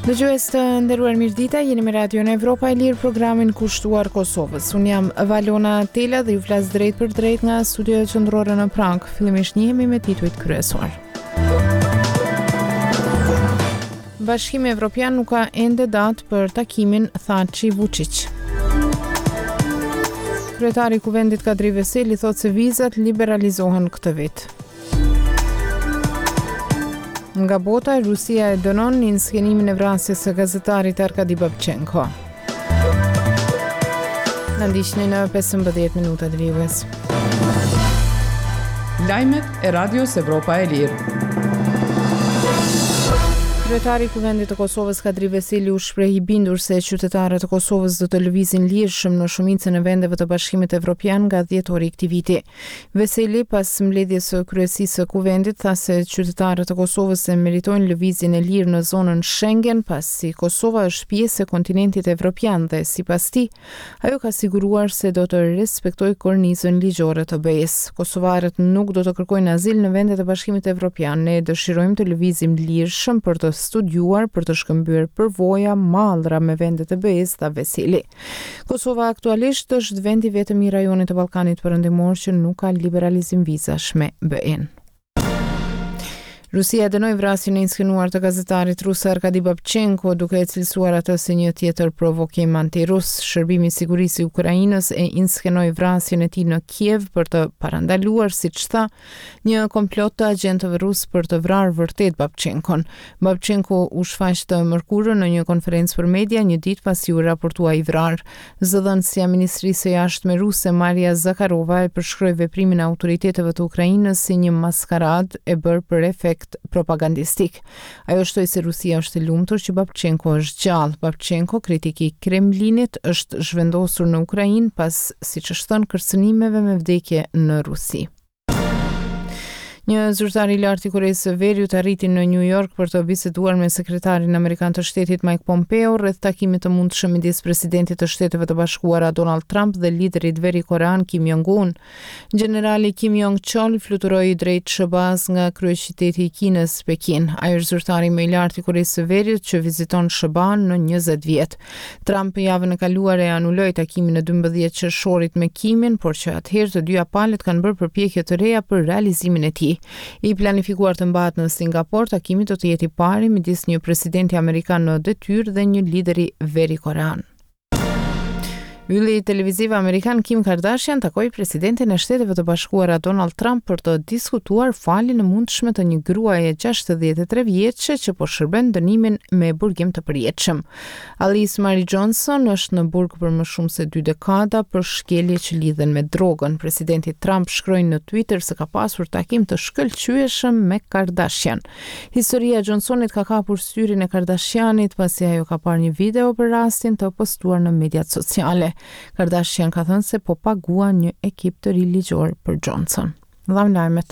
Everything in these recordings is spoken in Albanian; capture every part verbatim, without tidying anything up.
Dëgjues të nderuar mirëdita, jeni me Radio në Evropa e Lirë, programin kushtuar Kosovës. Unë jam Valona Tela dhe ju flas drejt për drejt nga studio qendrore në Prag. Fillimisht njihemi me titujt kryesor. Bashkimi Evropian nuk ka ende datë për takimin Thaçi-Vučić. Kryetari i Kuvendit Kadri Veseli thotë se vizat liberalizohen këtë vit. Nga bota, Rusia e dënon në skenimin e vrasjes së gazetarit Arkadi Babchenko. Na ndiqni në pesëmbëdhjetë minuta të vijues. Lajmet e Radios Evropa e Lirë. Kryetari i Kuvendit të Kosovës Kadri Veseli u shpreh i bindur se qytetarët e Kosovës do të lëvizin lirshëm në shumicën e vendeve të Bashkimit Evropian nga dhjetori i këtij viti. Veseli pas mbledhjes së kryesisë së Kuvendit tha se qytetarët e Kosovës e meritojnë lëvizjen e lirë në zonën Schengen, pasi Kosova është pjesë e kontinentit evropian dhe sipas tij, ajo ka siguruar se do të respektojë kornizën ligjore të B E-s. Kosovarët nuk do të kërkojnë azil në vendet e Bashkimit Evropian. Ne dëshirojmë të lëvizim lirshëm për të studiuar për të shkëmbyer përvoja mallra me vendet e B E-s, tha Veseli. Kosova aktualisht është vendi vetëm i rajonit të Ballkanit Perëndimor që nuk ka liberalizim vizash me B E-n. Rusia dënoi vrasjen e inskenuar të gazetarit rus Arkadi Babchenko, duke e cilësuar atë si një tjetër provokim antirus. Shërbimi i sigurisë i Ukrainës e inskenoi vrasjen e tij në Kiev për të parandaluar, siç tha, një komplot të agjentëve rus për të vrarë vërtet Babchenkon. Babchenko u shfaq të mërkurën në një konferencë për media një ditë pasi u raportua i vrarë. Zëdhënësja e Ministrisë së Jashtme ruse Maria Zakharova e përshkroi veprimin e autoriteteve të Ukrainës si një maskaradë e bërë për efekt propagandistik. Ajo shtoi se Rusia është e lumtur që Babchenko është gjallë. Babchenko, kritik i Kremlinit, është zhvendosur në Ukrainë pas, siç është thënë, kërcënimeve me vdekje në Rusi. Një zyrtar i lartë i Koreas së Veriut arriti në New York për të biseduar me sekretarin amerikan të shtetit Mike Pompeo rreth takimit të mundshëm midis presidentit të Shteteve të Bashkuara Donald Trump dhe liderit veri-korean Kim Jong-un. Generali Kim Jong-chol fluturoi drejt Sh B A-s nga kryeqyteti i Kinës, Pekin. Ai është zyrtari më i lartë i Koreas së Veriut që viziton Sh B A-n në njëzet vjet. Trump javën e kaluar e anuloi takimin e dymbëdhjetë qershorit me Kimin, por që atëherë të dyja palët kanë bërë përpjekje të reja për realizimin e tij. I planifikuar të mbahet në Singapur, takimi do të jetë i pari midis një presidenti amerikan në detyrë dhe një lideri veri-korean. Ylli televiziv amerikan Kim Kardashian takoi presidentin e Shteteve të Bashkuara Donald Trump për të diskutuar faljen e mundshme të një gruaje gjashtëdhjetë e tre vjeçe që po shërben dënimin me burgim të përjetshëm. Alice Marie Johnson është në burg për më shumë se dy dekada për shkelje që lidhen me drogën. Presidenti Trump shkroi në Twitter se ka pasur takim të shkëlqyeshëm me Kardashian. Historia e Johnsonit ka kapur syrin e Kardashianit pasi ajo ka parë një video për rastin të postuar në mediat sociale. Kardashian ka thënë se po pagua një ekip të ri ligjor për Johnson. Dhamë lajmet.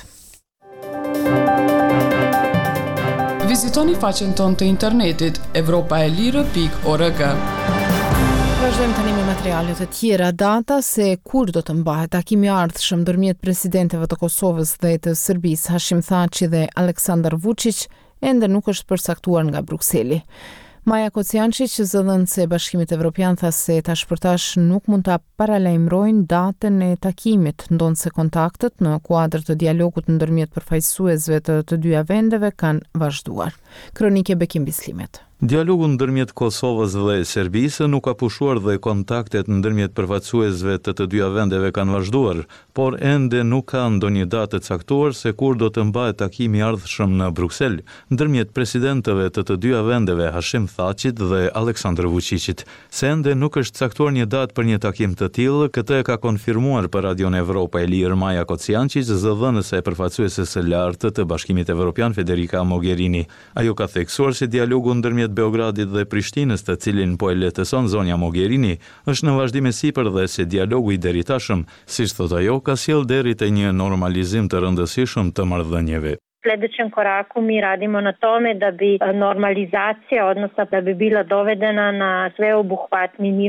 Vizitoni faqen tonë të internetit evropa e lirë pikë org. Vazhdojmë tani me materialet e tjera. Data se kur do të mbahet takimi i ardhshëm ndërmjet presidentëve të Kosovës dhe të Serbisë, Hashim Thaçi dhe Aleksandar Vučić, ende nuk është përcaktuar nga Brukseli. Maja Kociançi, që zëdhënëse e Bashkimit Evropian, tha se tash për tash nuk mund ta paralajmërojnë datën e takimit, ndonse kontaktet në kuadër të dialogut ndërmjet përfaqësuesve të të dyja vendeve kanë vazhduar. Kronike Bekim Bislimet. Dialogu ndërmjet Kosovës dhe Serbisë nuk ka pushuar dhe kontaktet ndërmjet përfaqësuesve të të dyja vendeve kanë vazhduar, por ende nuk ka ndonjë datë të caktuar se kur do të mbahet takimi i ardhshëm në Bruksel ndërmjet presidentëve të të dyja vendeve, Hashim Thaçit dhe Aleksandar Vučićit. Se ende nuk është caktuar një datë për një takim të tillë, këtë e ka konfirmuar për Radion Evropa e Lirë Maja Kociançi, zëdhënëse e përfaqësuese së lartë të Bashkimit Evropian Federica Mogherini. Ajo ka theksuar se dialogu ndërmjet Beogradit dhe Prishtinës, të cilin po e lehtëson zonja Mogherini, është në vazhdim e sipër dhe se dialogu i deritashëm, siç thot ajo, ka sjell deri te një normalizim të rëndësishëm të marrëdhënieve. Sledećem koraku mi radimo na tome da bi normalizacija, odnosno da bi bila dovedena na sveobuhvatni nivo.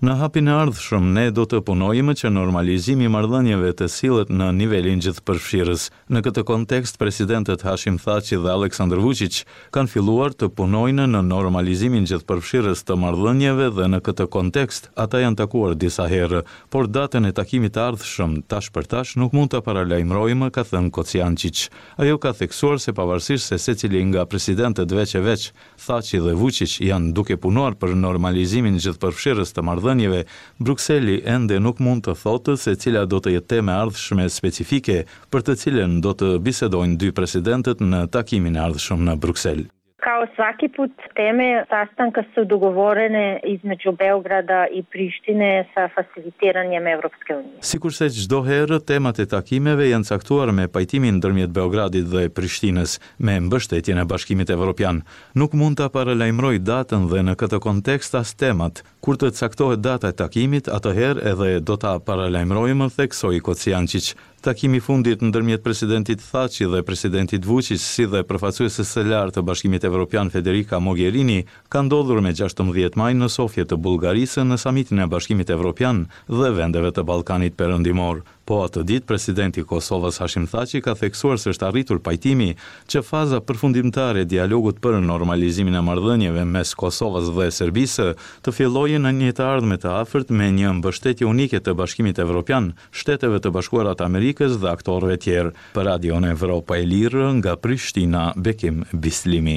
Në hapin e ardhshëm ne do të punojmë që normalizimi i marrëdhënieve të sillet në nivelin gjithëpërfshirës. Në këtë kontekst, presidentët Hashim Thaçi dhe Aleksandar Vučić kanë filluar të punojnë në normalizimin gjithëpërfshirës të marrëdhënieve dhe në këtë kontekst ata janë takuar disa herë, por datën e takimit të ardhshëm tash për tash nuk mund ta paralajmërojmë, ka thënë Kociančić. Ajo ka theksuar se pavarësisht se secili nga presidentët veç e veç, Thaçi dhe Vučić janë duke punuar për normalizimin gjithëpërfshirës të marrëdhënieve, Brukseli ende nuk mund të thotë se cila do të jetë tema ardhshme specifike për të cilën do të bisedojnë dy presidentët në takimin e ardhshëm në Bruksel. Kao svaki put, teme sastanka su dogovorene između Beograda i Prištine sa facilitiranjem Evropske unije. Sikurse çdo herë, temat e takimeve janë caktuar me pajtimin ndërmjet Beogradit dhe Prishtinës me mbështetjen e Bashkimit Evropian. Nuk mund ta paralajmëroj datën dhe në këtë kontekst as temat. Kur të caktohet data e takimit, atëherë edhe do ta paralajmërojmë, theksoi Kociančić. Takimi i fundit ndërmjet presidentit Thaçi dhe presidentit Vučić, si dhe përfaqësueses së lartë të Bashkimit Evropian Federica Mogherini, ka ndodhur me gjashtëmbëdhjetë maj në Sofje të Bullgarisë në samitin e Bashkimit Evropian dhe vendeve të Ballkanit Perëndimor. Po atë ditë presidenti i Kosovës Hashim Thaçi ka theksuar se është arritur pajtimi që faza përfundimtare e dialogut për normalizimin e marrëdhënieve mes Kosovës dhe Serbisë të fillojë në një të ardhme të afërt me një mbështetje unike të Bashkimit Evropian, Shteteve të Bashkuara të Amerikës dhe aktorëve tjerë. Për Radion Evropa e Lirë nga Prishtina, Bekim Bislimi.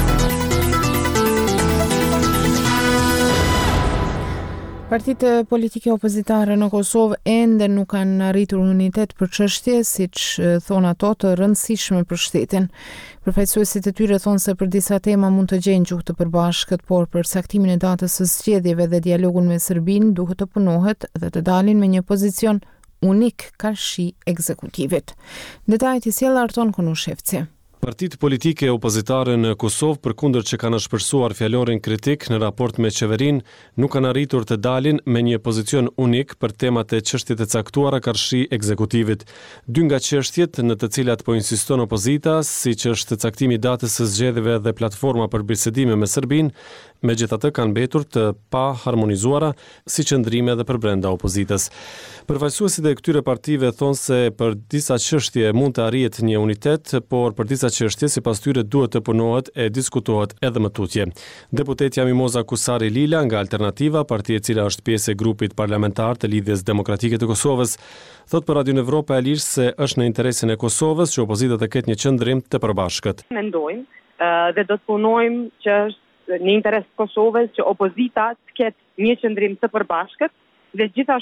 Partitë politike opozitare në Kosovë ende nuk kanë arritur unitet për çështje, siç thonë ato, të rëndësishme për shtetin. Përfaqësuesit e tyre thonë se për disa tema mund të gjejnë gjuhë të përbashkët, por për saktimin e datës së zgjedhjeve dhe dialogun me Serbinë duhet të punohet dhe të dalin me një pozicion unik karshi ekzekutivit. Detajet i sjell Arton Konushevci. Partitë politike opozitare në Kosovë, përkundër që kanë shpërsuar fjalorin kritik në raport me qeverinë, nuk kanë arritur të dalin me një pozicion unik për temat e çështjet e caktuara karshi ekzekutivit. Dy nga çështjet në të cilat po insiston opozita, siç është caktimi i datës së zgjedhjeve dhe platforma për bisedime me Serbinë, megjithatë kanë mbetur të pa harmonizuara si qëndrime edhe për brenda opozitës. Përfaqësuesit e këtyre partive thonë se për disa çështje mund të arrihet një unitet, por për disa çështje sipas tyre duhet të punohet e diskutohet edhe më tutje. Deputetja Mimoza Kusari Lila nga Alternativa, partia e cila është pjesë e grupit parlamentar të Lidhjes Demokratike të Kosovës, thot për Radion Evropa e Lirë se është në interesin e Kosovës që opozita të ketë një qëndrim të përbashkët. Mendojmë uh, dhe do të punojmë që është në interes të Kosovës që opozita të ketë një qëndrim të përbashkët dhe gjithashtu